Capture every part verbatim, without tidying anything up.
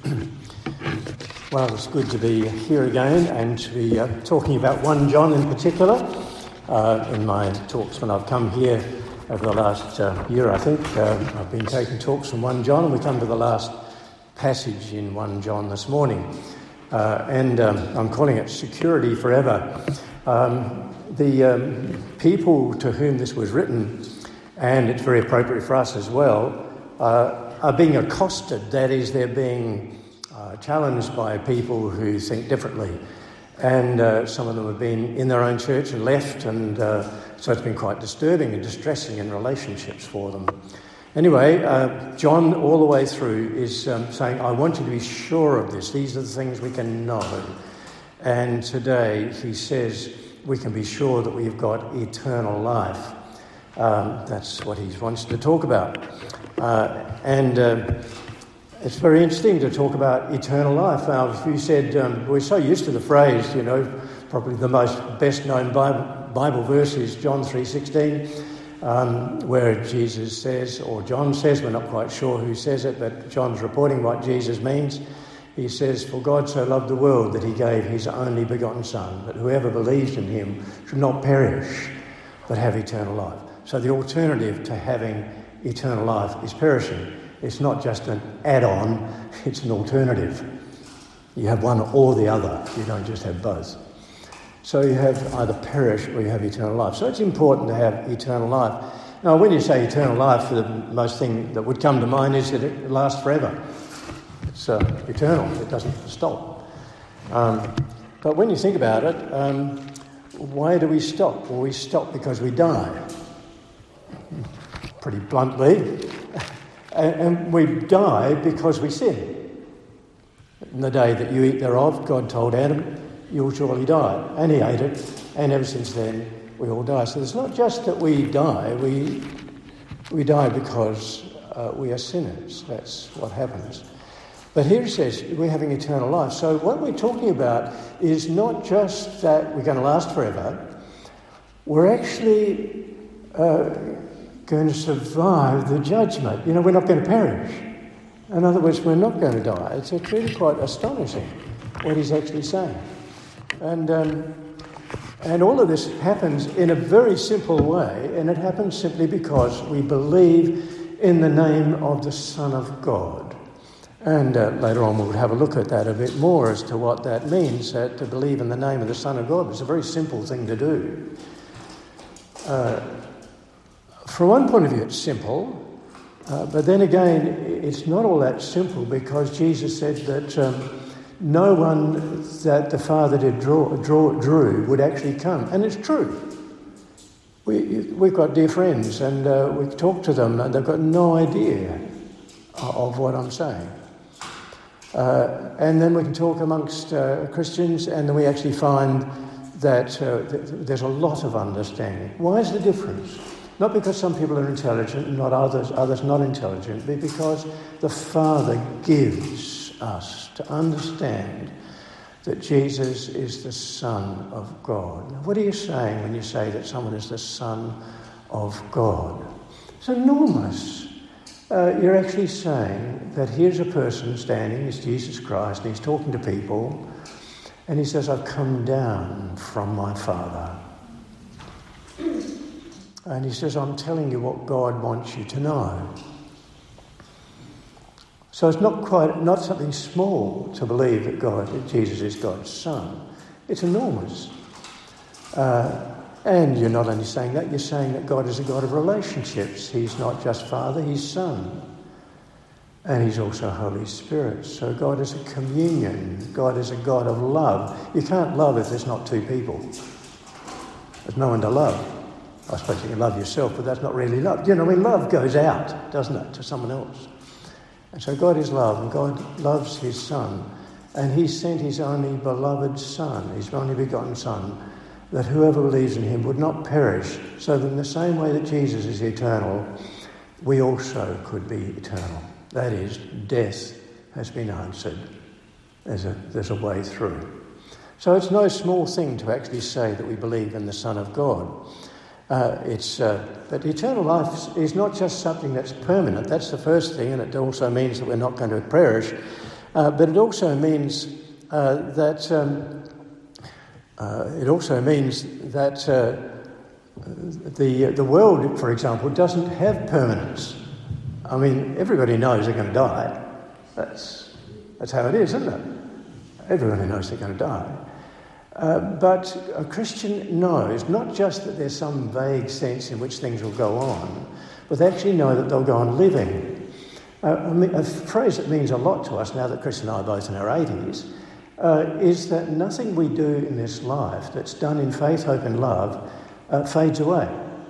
Well, it's good to be here again and to be uh, talking about First John in particular. Uh, in my talks when I've come here over the last uh, year, I think, uh, I've been taking talks from First John, and we come to the last passage in First John this morning. Uh, and um, I'm calling it Security Forever. Um, the um, people to whom this was written, and it's very appropriate for us as well, uh, are being accosted. That is, they're being uh, challenged by people who think differently. And uh, some of them have been in their own church and left, and uh, so it's been quite disturbing and distressing in relationships for them. Anyway, uh, John, all the way through, is um, saying, I want you to be sure of this. These are the things we can know. And today he says we can be sure that we've got eternal life. Um, that's what he wants to talk about. Uh, and uh, it's very interesting to talk about eternal life. Now, if you said, um, we're so used to the phrase, you know, probably the most best-known Bible, Bible verse is John three sixteen, um, where Jesus says, or John says, we're not quite sure who says it, but John's reporting what Jesus means. He says, for God so loved the world that he gave his only begotten Son, that whoever believes in him should not perish, but have eternal life. So the alternative to having eternal life is perishing. It's not just an add-on, it's an alternative. You have one or the other, you don't just have both. So you have either perish or you have eternal life. So it's important to have eternal life. Now, when you say eternal life, the most thing that would come to mind is that it lasts forever. It's uh, eternal, it doesn't stop. Um, but when you think about it, um, why do we stop? Well, we stop because we die. Pretty bluntly. And we die because we sin. In the day that you eat thereof, God told Adam, you'll surely die. And he ate it, and ever since then, we all die. So it's not just that we die, we we die because uh, we are sinners. That's what happens. But here it says we're having eternal life. So what we're talking about is not just that we're going to last forever, we're actually Uh, going to survive the judgment. You know, we're not going to perish. In other words, we're not going to die. It's really quite astonishing what he's actually saying. And um, and all of this happens in a very simple way, and it happens simply because we believe in the name of the Son of God. And uh, later on we'll have a look at that a bit more as to what that means, uh, to believe in the name of the Son of God. It's a very simple thing to do. Uh, From one point of view, it's simple, uh, but then again, it's not all that simple because Jesus said that um, no one that the Father did draw, draw, drew would actually come. And it's true. We, we've got dear friends and uh, we've talked to them and they've got no idea of what I'm saying. Uh, and then we can talk amongst uh, Christians and then we actually find that uh, th- there's a lot of understanding. Why is the difference? Not because some people are intelligent and not others, others not intelligent, but because the Father gives us to understand that Jesus is the Son of God. Now, what are you saying when you say that someone is the Son of God? It's enormous. Uh, you're actually saying that here's a person standing, it's Jesus Christ, and he's talking to people, and he says, I've come down from my Father. And he says, I'm telling you what God wants you to know. So it's not quite, not something small to believe that God, that Jesus is God's Son. It's enormous. Uh, and you're not only saying that, you're saying that God is a God of relationships. He's not just Father, he's Son. And he's also Holy Spirit. So God is a communion. God is a God of love. You can't love if there's not two people. There's no one to love. I suppose you can love yourself, but that's not really love. You know, I mean, love goes out, doesn't it, to someone else. And so God is love, and God loves his Son. And he sent his only beloved Son, his only begotten Son, that whoever believes in him would not perish, so that in the same way that Jesus is eternal, we also could be eternal. That is, death has been answered. There's a, there's a way through. So it's no small thing to actually say that we believe in the Son of God. Uh, it's uh, but eternal life is not just something that's permanent. That's the first thing, and it also means that we're not going to perish. Uh, but it also means uh, that um, uh, it also means that uh, the the world, for example, doesn't have permanence. I mean, everybody knows they're going to die. That's that's how it is, isn't it? Everybody knows they're going to die. Uh, but a Christian knows not just that there's some vague sense in which things will go on, but they actually know that they'll go on living. Uh, I mean, a phrase that means a lot to us now that Chris and I are both in our eighties uh, is that nothing we do in this life that's done in faith, hope and love uh, fades away.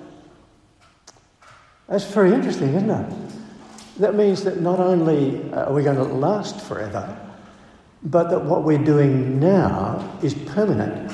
That's very interesting, isn't it? That means that not only are we going to last forever, but that what we're doing now is permanent.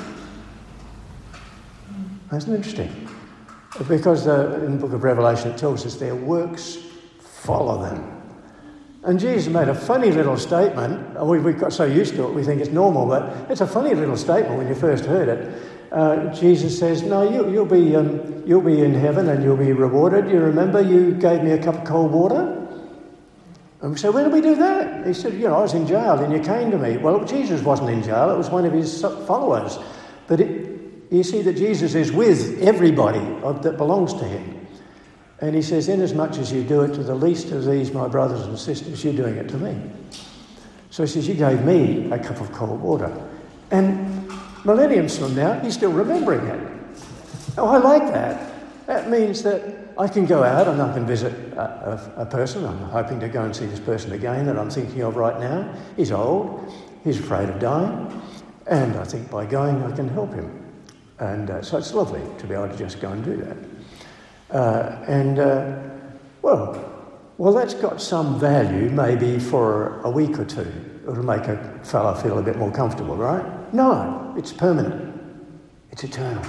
That's interesting. Because uh, in the book of Revelation it tells us their works follow them. And Jesus made a funny little statement. We, we got so used to it we think it's normal, but it's a funny little statement when you first heard it. Uh, Jesus says, no, you, you'll be um, you'll be in heaven and you'll be rewarded. You remember you gave me a cup of cold water? And we said, when did we do that? He said, you know, I was in jail and you came to me. Well, Jesus wasn't in jail. It was one of his followers. But it, you see that Jesus is with everybody that belongs to him. And he says, inasmuch as you do it to the least of these, my brothers and sisters, you're doing it to me. So he says, you gave me a cup of cold water. And millenniums from now, he's still remembering it. Oh, I like that. That means that I can go out and I can visit a, a, a person. I'm hoping to go and see this person again that I'm thinking of right now. He's old. He's afraid of dying. And I think by going I can help him. And uh, so it's lovely to be able to just go and do that. Uh, and, uh, well, well, that's got some value maybe for a week or two. It'll make a fellow feel a bit more comfortable, right? No, it's permanent. It's eternal.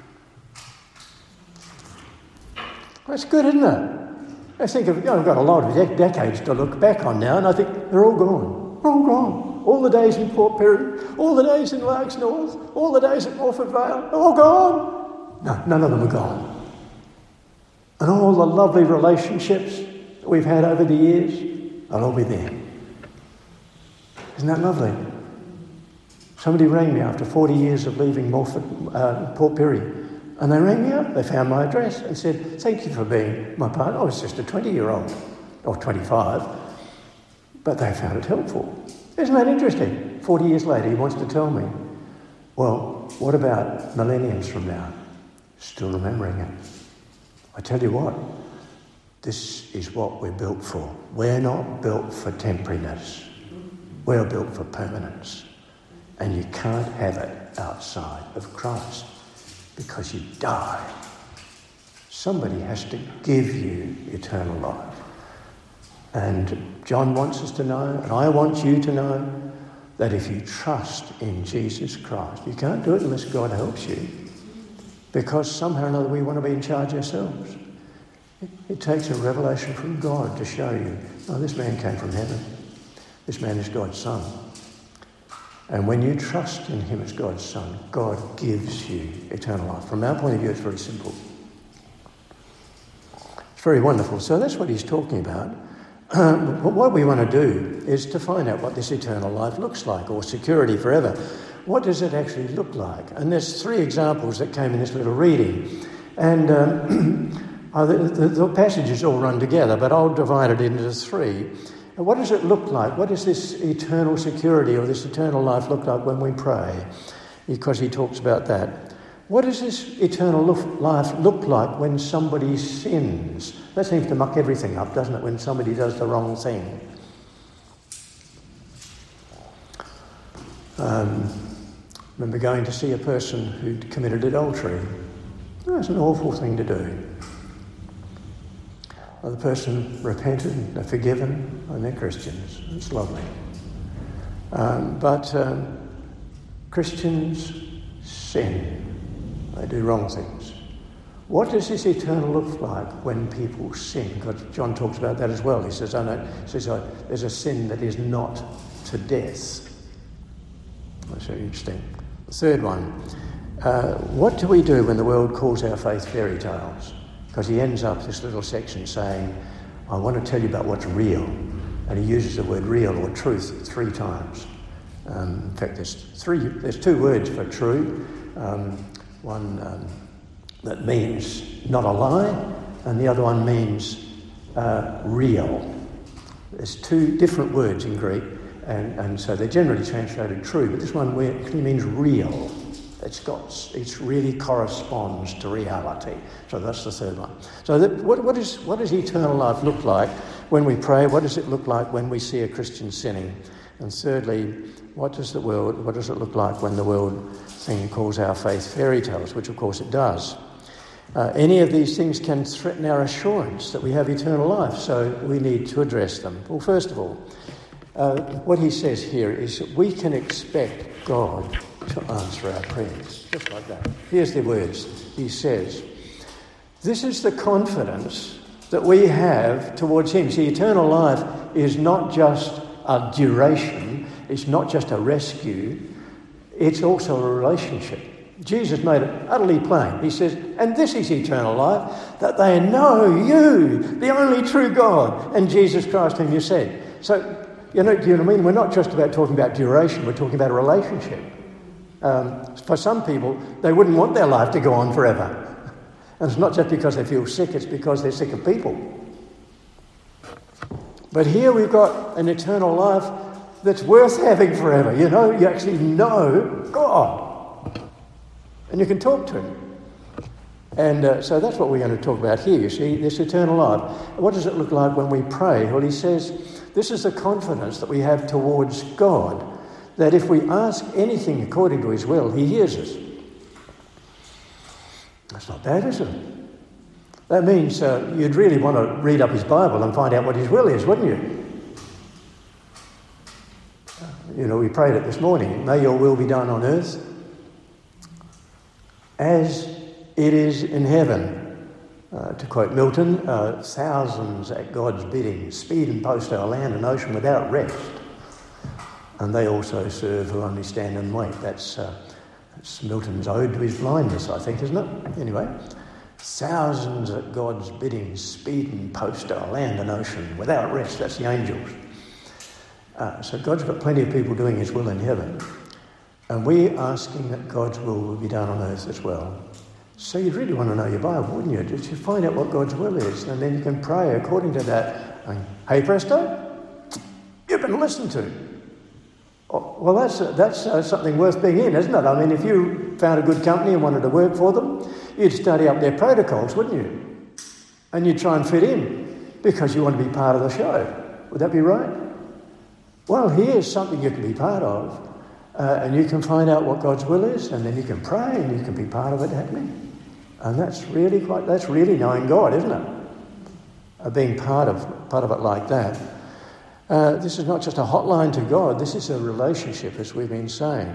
That's good, isn't it? I think of, you know, I've got a lot of de- decades to look back on now, and I think they're all gone. They're all gone. All the days in Port Pirie, all the days in Largs North, all the days at Morford Vale, they're all gone. No, none of them are gone. And all the lovely relationships that we've had over the years, they'll all be there. Isn't that lovely? Somebody rang me after forty years of leaving Morford, uh, Port Pirie. And they rang me up, they found my address and said, thank you for being my partner. I was just a twenty-year-old, or twenty-five, but they found it helpful. Isn't that interesting? forty years later, he wants to tell me, well, what about millenniums from now? Still remembering it. I tell you what, this is what we're built for. We're not built for temporariness. We're built for permanence. And you can't have it outside of Christ. Because you die. Somebody has to give you eternal life. And John wants us to know, and I want you to know, that if you trust in Jesus Christ, you can't do it unless God helps you. Because somehow or another we want to be in charge ourselves. It, it takes a revelation from God to show you, oh, this man came from heaven. This man is God's son. And when you trust in him as God's son, God gives you eternal life. From our point of view, it's very simple. It's very wonderful. So that's what he's talking about. Um, but what we want to do is to find out what this eternal life looks like, or security forever. What does it actually look like? And there's three examples that came in this little reading. And um, the, the, the passages all run together, but I'll divide it into three. And what does it look like? What does this eternal security or this eternal life look like when we pray? Because he talks about that. What does this eternal life look like when somebody sins? That seems to muck everything up, doesn't it, when somebody does the wrong thing? Um, remember going to see a person who'd committed adultery. That's an awful thing to do. Well, the person repented, they're forgiven, and they're Christians. It's lovely. Um, but um, Christians sin. They do wrong things. What does this eternal look like when people sin? Because John talks about that as well. He says, oh no, he says, oh, there's a sin that is not to death. That's very interesting. The third one, uh, what do we do when the world calls our faith fairy tales? Because he ends up this little section saying, I want to tell you about what's real. And he uses the word real or truth three times. Um, in fact, there's three. There's two words for true. Um, one um, that means not a lie, and the other one means uh, real. There's two different words in Greek, and, and so they're generally translated true, but this one actually means real. It's got, it really corresponds to reality. So that's the third one. So that, what, what, is, what does eternal life look like when we pray? What does it look like when we see a Christian sinning? And thirdly, what does the world, what does it look like when the world thing calls our faith fairy tales, which of course it does. Uh, any of these things can threaten our assurance that we have eternal life, so we need to address them. Well, first of all, uh, what he says here is that we can expect God to answer our prayers, just like that. Here's the words. He says, this is the confidence that we have towards him. See, eternal life is not just a duration, it's not just a rescue, it's also a relationship. Jesus made it utterly plain. He says, and this is eternal life, that they know you, the only true God, and Jesus Christ whom you sent. So, you know, do you know what I mean? We're not just about talking about duration, we're talking about a relationship. Um, for some people, they wouldn't want their life to go on forever. And it's not just because they feel sick, it's because they're sick of people. But here we've got an eternal life that's worth having forever. You know, you actually know God. And you can talk to him. And uh, so that's what we're going to talk about here, you see, this eternal life. What does it look like when we pray? Well, he says, this is the confidence that we have towards God, that if we ask anything according to his will, he hears us. That's not bad, is it? That means uh, you'd really want to read up his Bible and find out what his will is, wouldn't you? You know, we prayed it this morning. May your will be done on earth as it is in heaven. Uh, to quote Milton, uh, thousands at God's bidding, speed and post our land and ocean without rest. And they also serve who only stand and wait. That's, uh, that's Milton's ode to his blindness, I think, isn't it? Anyway, thousands at God's bidding, speed and post our land and ocean without rest. That's the angels. Uh, so God's got plenty of people doing his will in heaven. And we're asking that God's will will be done on earth as well. So you'd really want to know your Bible, wouldn't you? Just to find out what God's will is. And then you can pray according to that. And, hey, presto, you've been listened to. Oh, well, that's, uh, that's uh, something worth being in, isn't it? I mean, if you found a good company and wanted to work for them, you'd study up their protocols, wouldn't you? And you'd try and fit in because you want to be part of the show. Would that be right? Well, here's something you can be part of. Uh, and you can find out what God's will is, and then you can pray and you can be part of it happening. And that's really quite, that's really knowing God, isn't it? Uh, being part of, part of it like that. Uh, this is not just a hotline to God, this is a relationship, as we've been saying.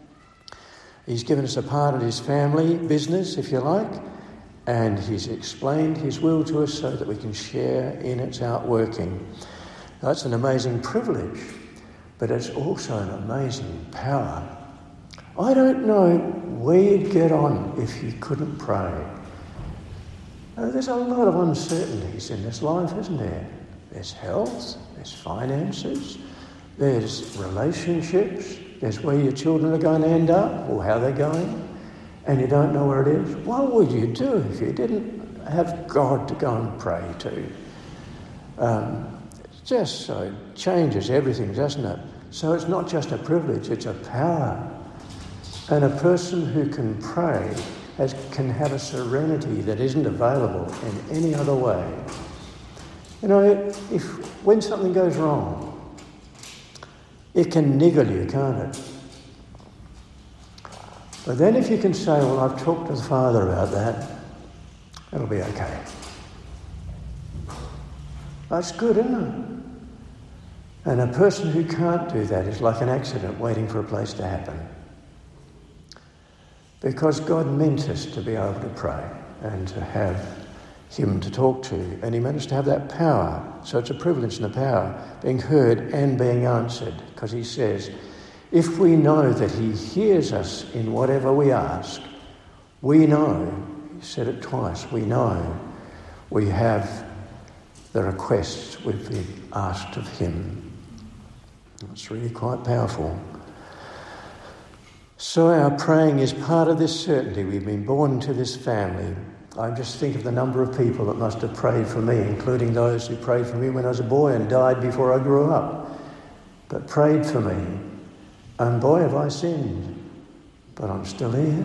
He's given us a part of his family business, if you like, and he's explained his will to us so that we can share in its outworking. That's an amazing privilege, but it's also an amazing power. I don't know where you'd get on if you couldn't pray. Uh, there's a lot of uncertainties in this life, isn't there? There's health, there's finances, there's relationships, there's where your children are going to end up or how they're going, and you don't know where it is. What would you do if you didn't have God to go and pray to? Um, it just so changes everything, doesn't it? So it's not just a privilege, it's a power. And a person who can pray has, can have a serenity that isn't available in any other way. You know, if when something goes wrong, it can niggle you, can't it? But then if you can say, well, I've talked to the Father about that, it'll be okay. That's good, isn't it? And a person who can't do that is like an accident waiting for a place to happen. Because God meant us to be able to pray and to have him to talk to, and he meant us to have that power. So it's a privilege and a power, being heard and being answered, because he says, if we know that he hears us in whatever we ask, we know, he said it twice, we know we have the requests we've been asked of him. It's really quite powerful. So our praying is part of this certainty. We've been born into this family. I just think of the number of people that must have prayed for me, including those who prayed for me when I was a boy and died before I grew up, but prayed for me. And boy, have I sinned, but I'm still here.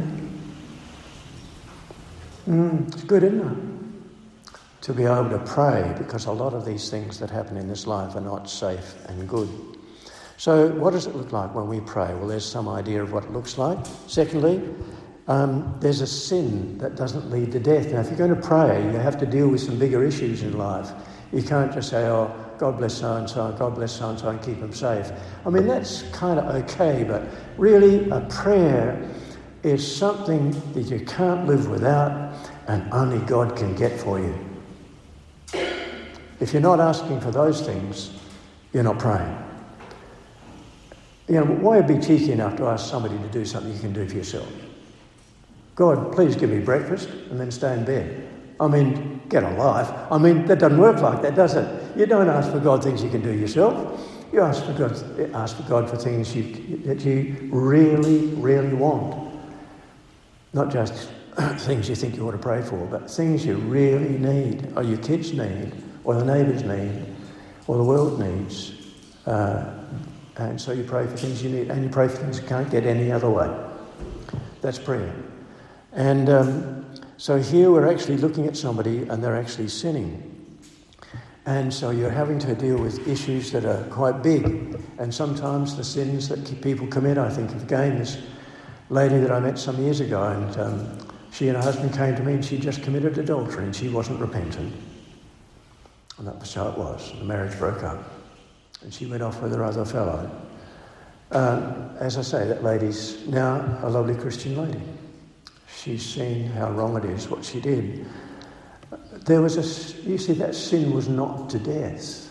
Mm, it's good, isn't it? To be able to pray, because a lot of these things that happen in this life are not safe and good. So what does it look like when we pray? Well, there's some idea of what it looks like. Secondly, um, there's a sin that doesn't lead to death. Now, if you're going to pray, you have to deal with some bigger issues in life. You can't just say, oh, God bless so-and-so, God bless so-and-so, and keep them safe. I mean, that's kind of okay, but really a prayer is something that you can't live without and only God can get for you. If you're not asking for those things, you're not praying. You know, why be cheeky enough to ask somebody to do something you can do for yourself? God, please give me breakfast and then stay in bed. I mean, get a life. I mean, that doesn't work like that, does it? You don't ask for God things you can do yourself. You ask for God, ask for God for things you, that you really, really want. Not just things you think you ought to pray for, but things you really need, or your kids need, or the neighbours need, or the world needs. Uh, and so you pray for things you need, and you pray for things you can't get any other way. That's prayer. And um, so here we're actually looking at somebody and they're actually sinning. And so you're having to deal with issues that are quite big. And sometimes the sins that people commit, I think of again this lady that I met some years ago, and um, she and her husband came to me and she just committed adultery and she wasn't repentant. And that was how it was. The marriage broke up. And she went off with her other fellow. Um, as I say, that lady's now a lovely Christian lady. She's seen how wrong it is, what she did. There was a, you see, that sin was not to death.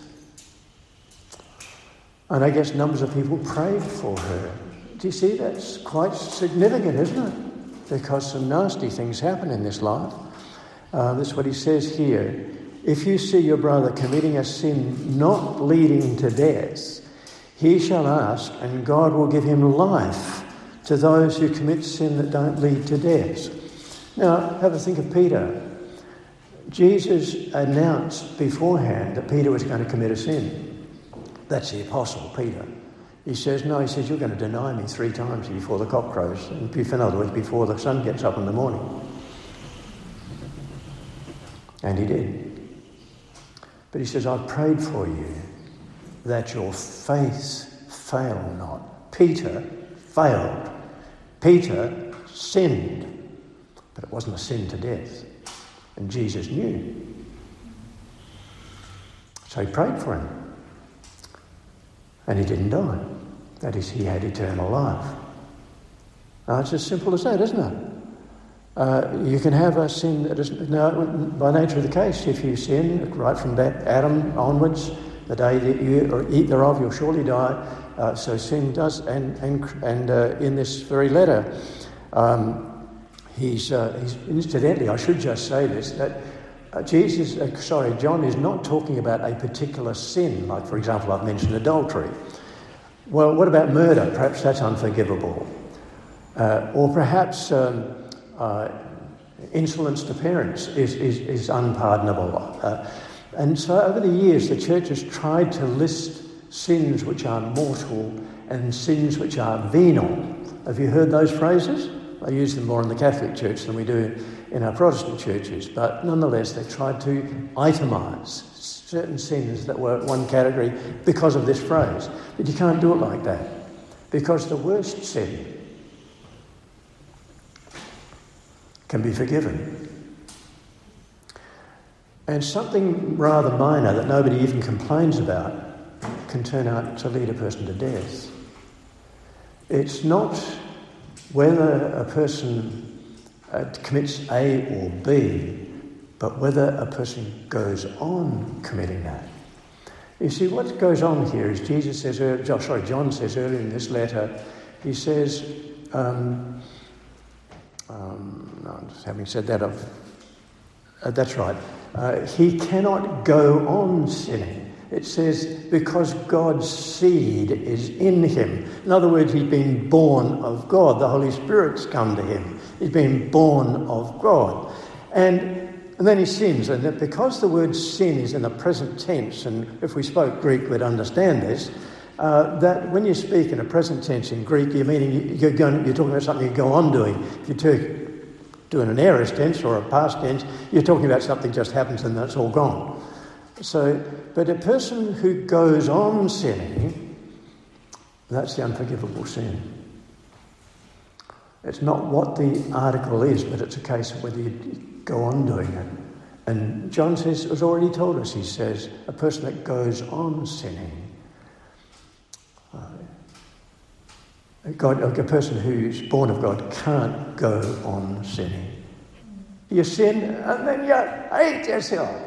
And I guess numbers of people prayed for her. Do you see, that's quite significant, isn't it? Because some nasty things happen in this life. Uh, that's what he says here. If you see your brother committing a sin not leading to death, he shall ask, and God will give him life to those who commit sin that don't lead to death. Now, have a think of Peter. Jesus announced beforehand that Peter was going to commit a sin. That's the apostle, Peter. He says, no, he says, you're going to deny me three times before the cock crows. In other words, before the sun gets up in the morning. And he did. But he says, I've prayed for you that your faith fail not. Peter failed. Peter sinned. But it wasn't a sin to death. And Jesus knew. So he prayed for him. And he didn't die. That is, he had eternal life. Now, it's as simple as that, isn't it? Uh, you can have a sin that is, now, by nature of the case, if you sin, right from Adam onwards, the day that you eat thereof, you'll surely die. Uh, so sin does, and and and uh, in this very letter, um, he's, uh, he's, incidentally, I should just say this, that uh, Jesus, uh, sorry, John is not talking about a particular sin, like, for example, I've mentioned adultery. Well, what about murder? Perhaps that's unforgivable. Uh, or perhaps um, uh, insolence to parents is, is, is unpardonable. Uh, and so over the years, the church has tried to list sins which are mortal and sins which are venal. Have you heard those phrases? I use them more in the Catholic Church than we do in our Protestant churches, but nonetheless they tried to itemise certain sins that were one category because of this phrase. But you can't do it like that, because the worst sin can be forgiven. And something rather minor that nobody even complains about can turn out to lead a person to death. It's not whether a person uh, commits A or B, but whether a person goes on committing that. You see, what goes on here is Jesus says, uh, sorry, John says earlier in this letter, he says, um, um, no, having said that, I've, uh, that's right. Uh, he cannot go on sinning. It says, because God's seed is in him. In other words, he's been born of God. The Holy Spirit's come to him. He's been born of God. And, and then he sins. And that because the word sin is in the present tense, and if we spoke Greek, we'd understand this, uh, that when you speak in a present tense in Greek, you're meaning you're, going, you're talking about something you go on doing. If you're doing an aorist tense or a past tense, you're talking about something just happens and that's all gone. So, but a person who goes on sinning, that's the unforgivable sin. It's not what the article is, but it's a case of whether you go on doing it. And John says, has already told us, he says, a person that goes on sinning, uh, God, a person who's born of God can't go on sinning. You sin and then you hate yourself.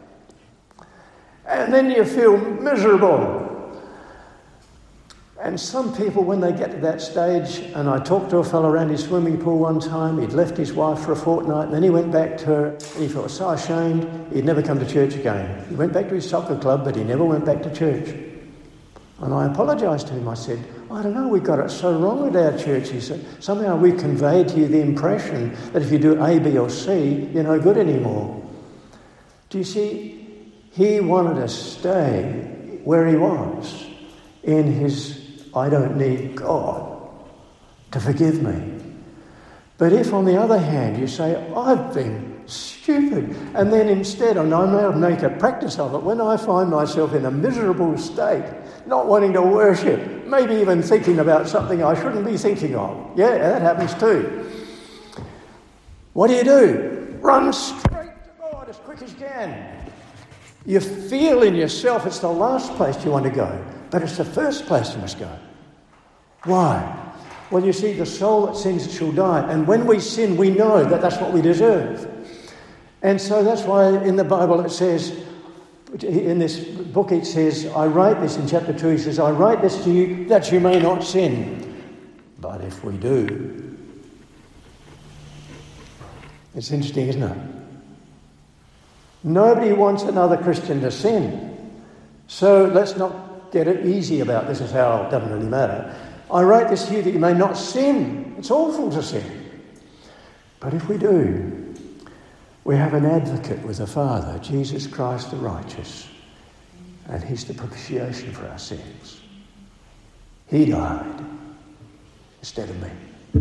And then you feel miserable. And some people, when they get to that stage, and I talked to a fellow around his swimming pool one time, he'd left his wife for a fortnight, and then he went back to her, and he felt so ashamed, he'd never come to church again. He went back to his soccer club, but he never went back to church. And I apologised to him. I said, I don't know, we got it so wrong with our church. He said, somehow we conveyed to you the impression that if you do A, B or C, you're no good anymore. Do you see? He wanted to stay where he was, in his, I don't need God to forgive me. But if, on the other hand, you say, I've been stupid, and then instead, and I may make a practice of it, when I find myself in a miserable state, not wanting to worship, maybe even thinking about something I shouldn't be thinking of. Yeah, that happens too. What do you do? Run straight to God as quick as you can. You feel in yourself it's the last place you want to go, but it's the first place you must go. Why? Well, you see, the soul that sins shall die. And when we sin, we know that that's what we deserve. And so that's why in the Bible it says, in this book it says, I write this in chapter two, he says, I write this to you that you may not sin. But if we do, it's interesting, isn't it? Nobody wants another Christian to sin. So let's not get it easy about this is how it doesn't really matter. I write this to you that you may not sin. It's awful to sin. But if we do, we have an advocate with the Father, Jesus Christ the righteous. And he's the propitiation for our sins. He died instead of me.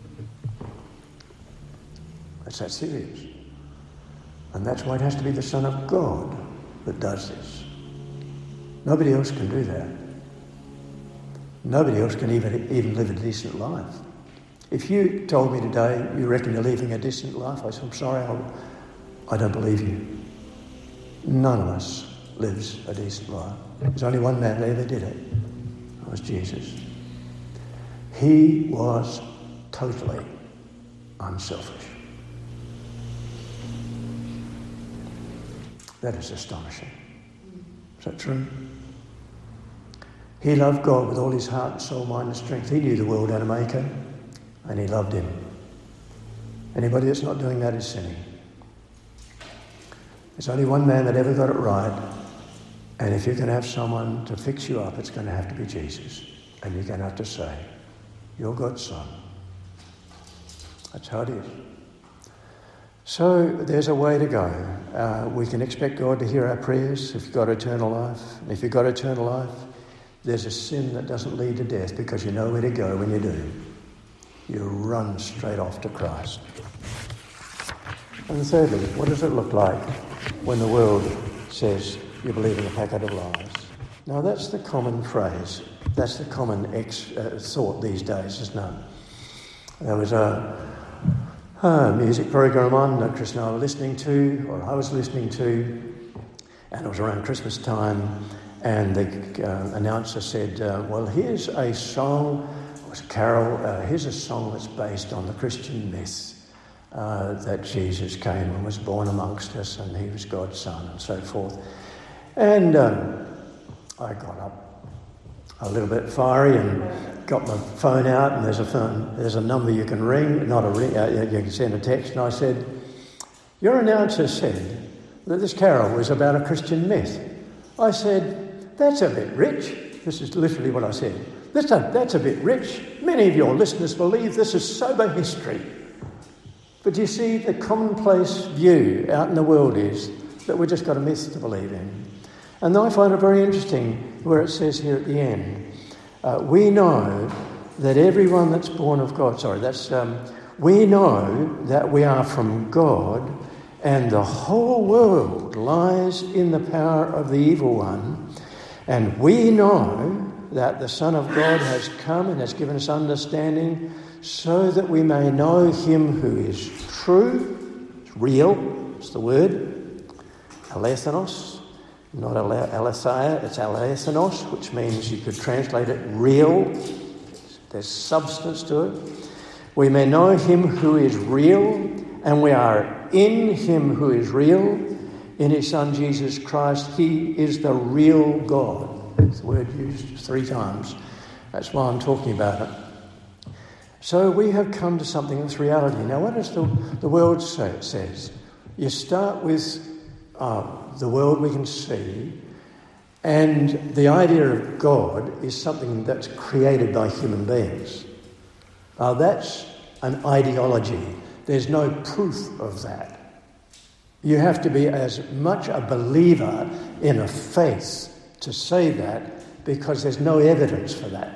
It's that serious. And that's why it has to be the Son of God that does this. Nobody else can do that. Nobody else can even, even live a decent life. If you told me today you reckon you're living a decent life, I said, I'm sorry, I'll, I don't believe you. None of us lives a decent life. There's only one man that ever did it. That was Jesus. He was totally unselfish. That is astonishing. Is that true? He loved God with all his heart and soul, mind and strength. He knew the world had a maker, and he loved him. Anybody that's not doing that is sinning. There's only one man that ever got it right, and if you're going to have someone to fix you up, it's going to have to be Jesus. And you're going to have to say, you're God's son. That's how it is. So there's a way to go. Uh, we can expect God to hear our prayers if you've got eternal life. And if you've got eternal life, there's a sin that doesn't lead to death because you know where to go when you do. You run straight off to Christ. And thirdly, what does it look like when the world says you believe in a packet of lies? Now that's the common phrase. That's the common ex- uh, thought these days, isn't it? There was a Uh, music program on that Chris and I were listening to, or I was listening to, and it was around Christmas time, and the uh, announcer said, uh, well, here's a song, it was a carol, uh, here's a song that's based on the Christian myth uh, that Jesus came and was born amongst us, and he was God's son, and so forth. And um, I got up a little bit fiery and got my phone out, and there's a phone, there's a number you can ring, not a ring, uh, you can send a text. And I said, your announcer said that this carol was about a Christian myth. I said, that's a bit rich. This is literally what I said. That's a, that's a bit rich. Many of your listeners believe this is sober history. But you see, the commonplace view out in the world is that we've just got a myth to believe in. And I find it very interesting where it says here at the end, uh, we know that everyone that's born of God, sorry, that's, um, we know that we are from God, and the whole world lies in the power of the evil one. And we know that the Son of God has come and has given us understanding so that we may know him who is true, it's real, it's the word, alethanos, not aletheia, it's alethanos, which means you could translate it real, there's substance to it. We may know him who is real, and we are in him who is real, in his Son Jesus Christ. He is the real God. It's the word used three times. That's why I'm talking about it. So we have come to something that's reality. Now, what does the, the world say? It says, you start with uh, the world we can see, and the idea of God is something that's created by human beings. Uh, that's an ideology. There's no proof of that. You have to be as much a believer in a faith to say that, because there's no evidence for that.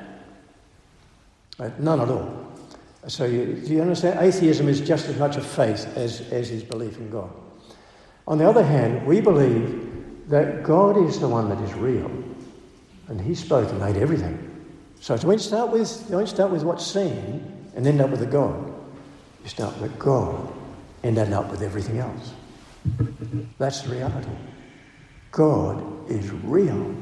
Uh, none at all. So you, do you understand? Atheism is just as much a faith as, as is belief in God. On the other hand, we believe that God is the one that is real, and he spoke and made everything. So don't start with, don't start with what's seen and end up with a God. You start with God and end up with everything else. That's the reality. God is real.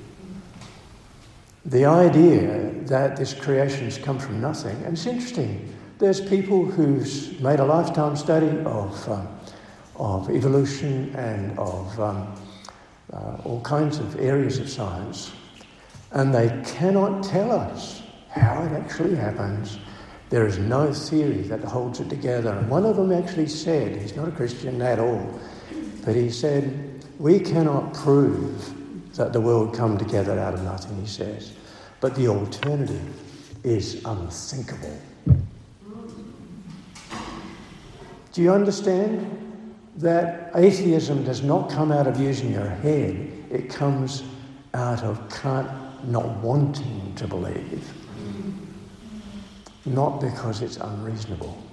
The idea that this creation's come from nothing, and it's interesting, there's people who've made a lifetime study of um, of evolution and of um, uh, all kinds of areas of science, and they cannot tell us how it actually happens. There is no theory that holds it together. And one of them actually said, he's not a Christian at all, but he said, we cannot prove that the world come together out of nothing, he says. But the alternative is unthinkable. Do you understand that atheism does not come out of using your head? It comes out of can't, not wanting to believe. Not because it's unreasonable.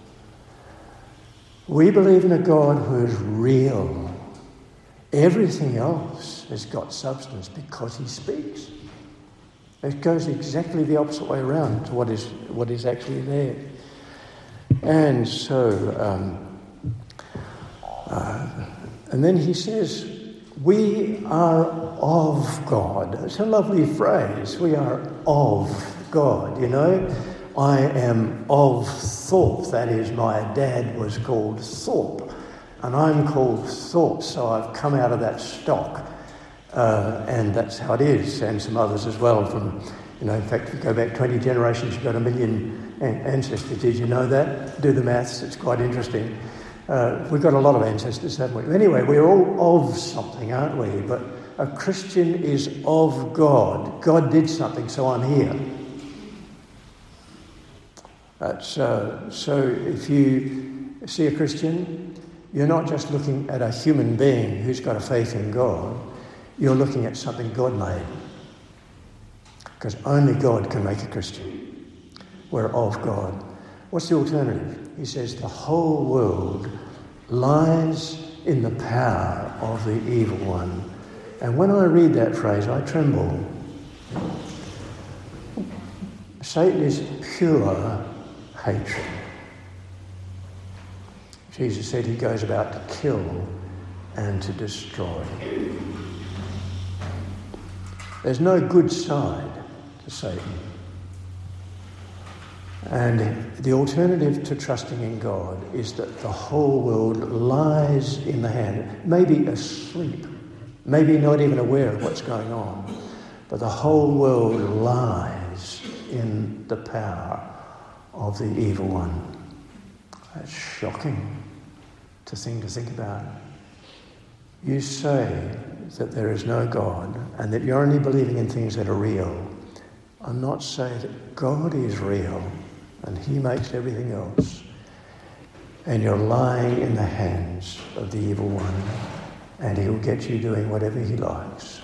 We believe in a God who is real. Everything else has got substance because he speaks. It goes exactly the opposite way around to what is what is actually there. And so, um, uh, and then he says, we are of God. It's a lovely phrase. We are of God, you know. I am of Thorpe. That is, my dad was called Thorpe. And I'm called Thorpe, so I've come out of that stock. Uh, and that's how it is, and some others as well from, you know, in fact, if you go back twenty generations, you've got a million an- ancestors. Did you know that? Do the maths, it's quite interesting. Uh, we've got a lot of ancestors, haven't we? Anyway, we're all of something, aren't we? But a Christian is of God. God did something, so I'm here. That's, uh, so if you see a Christian, you're not just looking at a human being who's got a faith in God. You're looking at something God made. Because only God can make a Christian. We're of God. What's the alternative? He says the whole world lies in the power of the evil one. And when I read that phrase, I tremble. Satan is pure hatred. Jesus said he goes about to kill and to destroy. There's no good side to Satan. And the alternative to trusting in God is that the whole world lies in the hand, maybe asleep, maybe not even aware of what's going on, but the whole world lies in the power of the evil one. That's shocking to think to think about. you say that there is no God and that you're only believing in things that are real, and not say that God is real and he makes everything else, and you're lying in the hands of the evil one and he'll get you doing whatever he likes.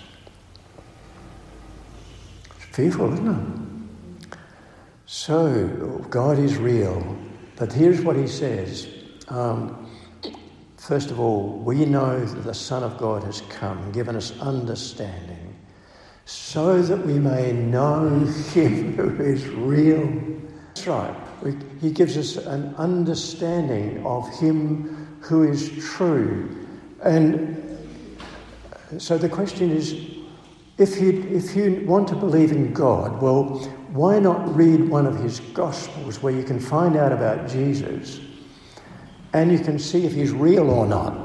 It's fearful, isn't it? So, God is real, but here's what he says. Um, first of all, we know that the Son of God has come and given us understanding so that we may know him who is real. That's right. We, he gives us an understanding of him who is true. And so the question is, if you, if you want to believe in God, well, why not read one of his Gospels where you can find out about Jesus and you can see if he's real or not?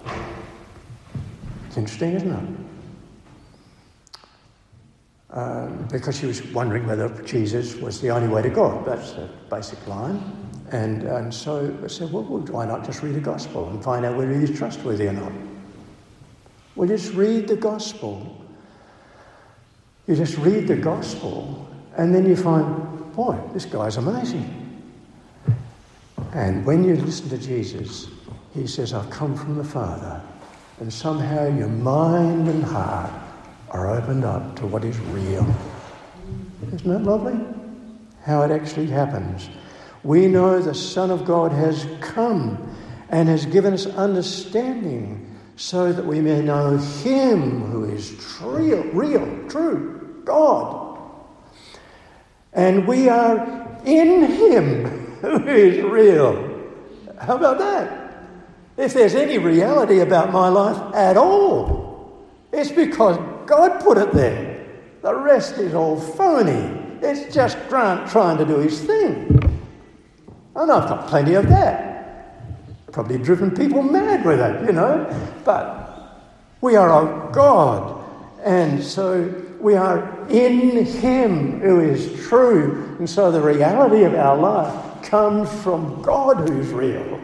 It's interesting, isn't it? Um, because she was wondering whether Jesus was the only way to God. That's the basic line. And, and so I said, well, well, why not just read the Gospel and find out whether he's trustworthy or not? Well, just read the Gospel. You just read the Gospel and then you find, boy, this guy's amazing. And when you listen to Jesus, he says, I've come from the Father. And somehow your mind and heart are opened up to what is real. Isn't that lovely? How it actually happens. We know the Son of God has come and has given us understanding so that we may know him who is real, real, true, God. And we are in him who is real. How about that? If there's any reality about my life at all, it's because God put it there. The rest is all phony. It's just Grant trying to do his thing. And I've got plenty of that. Probably driven people mad with it, you know. But we are of God. And so we are in him who is true. And so the reality of our life comes from God who's real.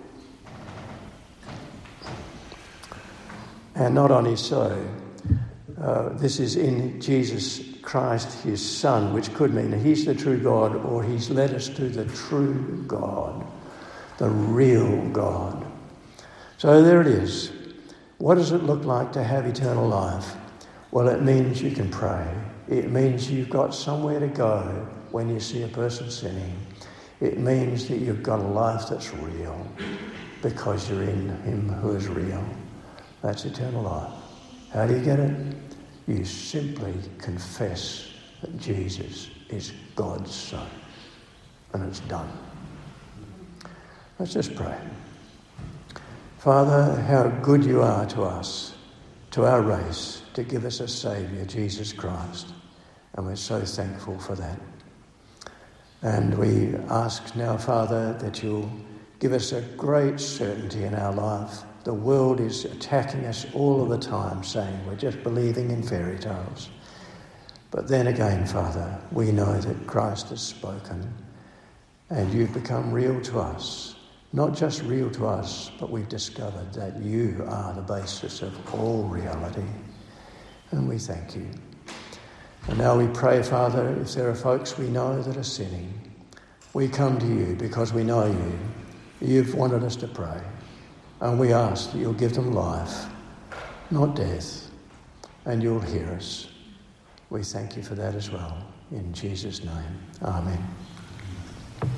And not only so, uh, this is in Jesus Christ, his Son, which could mean he's the true God, or he's led us to the true God, the real God. So there it is. What does it look like to have eternal life? Well, it means you can pray. It means you've got somewhere to go when you see a person sinning. It means that you've got a life that's real because you're in him who is real. That's eternal life. How do you get it? You simply confess that Jesus is God's Son. And it's done. Let's just pray. Father, how good you are to us, to our race, to give us a Saviour, Jesus Christ. And we're so thankful for that. And we ask now, Father, that you'll give us a great certainty in our life. The world is attacking us all of the time, saying we're just believing in fairy tales. But then again, Father, we know that Christ has spoken and you've become real to us. Not just real to us, but we've discovered that you are the basis of all reality. And we thank you. And now we pray, Father, if there are folks we know that are sinning, we come to you because we know you. You've wanted us to pray. And we ask that you'll give them life, not death, and you'll hear us. We thank you for that as well. In Jesus' name, amen.